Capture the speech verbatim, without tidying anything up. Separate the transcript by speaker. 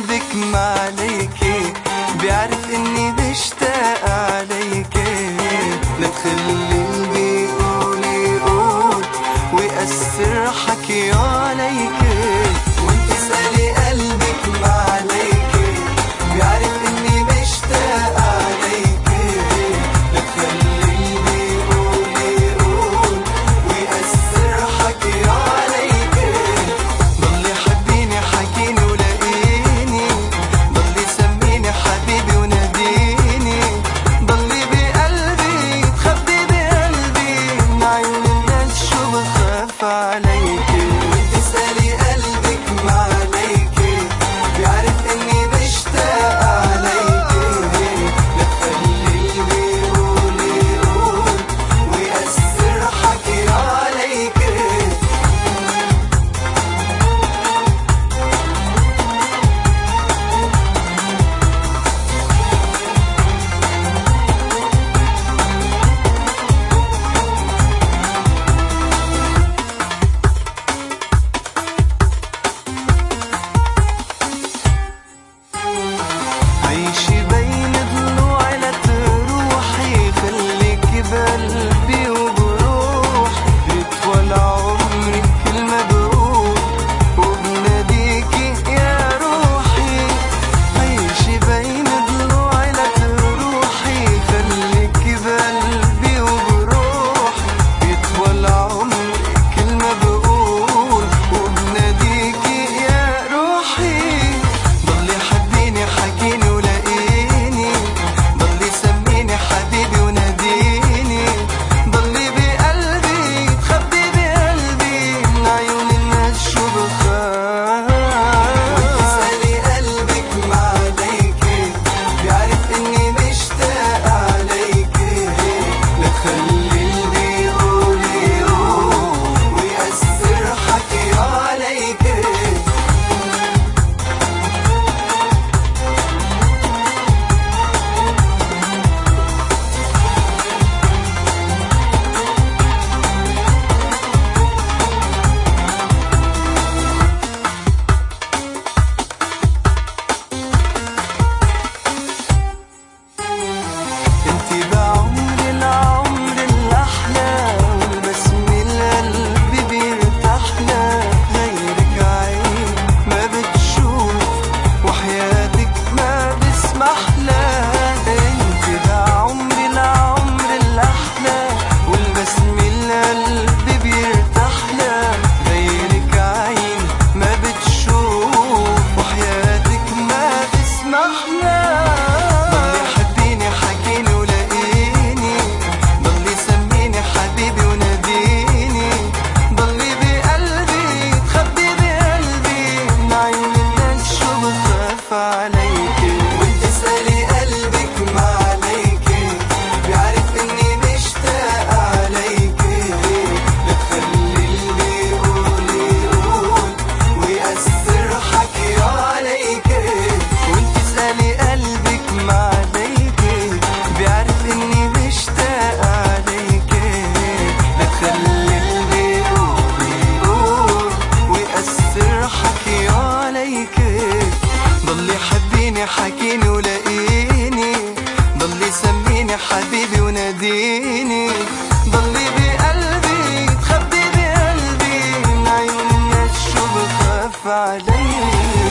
Speaker 1: قلبك ما عليكي، بيعرف اني بشتاق عليكي. لا تخلي اللي يقول يقول ويأثر حكي عليكي. وانت اسألي قلبك ما عليكي، بيعرف اني بشتاق عليكي. لا تخلي اللي يقول يقول ويأثر حكي عليكي. ضلي حبيني حكيني ولاقيني، ضلي سميني حبيبي وناديني. ضلي بقلبي تخبي بقلبي من عيون الناس شو بخاف عليكي. وانت اسألي قلبك ما عليكي، بيعرف اني بشتاق عليكي. لا تخلي اللي يقول يقول ويأثر حكي عليكي. عيشي بين ضلوعي لا تروحي، خليكي بقلبي وبروحي. بيطول عمري كل ما بقول وبناديكي يا روحي. عيشي بين ضلوعي لا تروحي، خليكي بقلبي وبروحي. بيطول عمري كل ما بقول وبناديكي يا روحي. ضلي حبيني حكيني ولاقيني، ضلي سميني حبيبي وناديني. ضلي بقلبي تخبي بقلبي من عيون الناس شو بخاف. وانت اسألي قلبك ما عليكي، بيعرف اني مشتاق عليكي. لا تخلي اللي يقول يقول ويأثر حكي عليكي. انتي بعمري العمر الأحلى، والبسمة قلبي بيرتاحلها. غيرك عين ما بتشوف وحياتك ما بسمحلها. انتي بعمري العمر الأحلى، والبسمة قلبي بيرتاحلها. غيرك عين ما بتشوف وحياتك ما بسمحلها. ضلي حبيني حكيني ولاقيني، ضلي سميني حبيبي وناديني. ضلي بقلبي تخبي بقلبي من عيون الناس شو بخاف عليكي. وانت اسألي قلبك ما عليكي، بيعرف اني مشتاق عليكي. لا تخلي اللي يقول يقول ويأثر حكي عليكي. وانت اسألي قلبك ما عليكي، بيعرف اني مشتاق عليكي. لا تخلي اللي يقول يقول ويأثر حكي عليكي. ضلي حبيني حكيني ولاقيني، ضلي سميني حبيبي وناديني. ضلي بقلبي تخبي بقلبي من عيون الناس شو بخاف عليكي.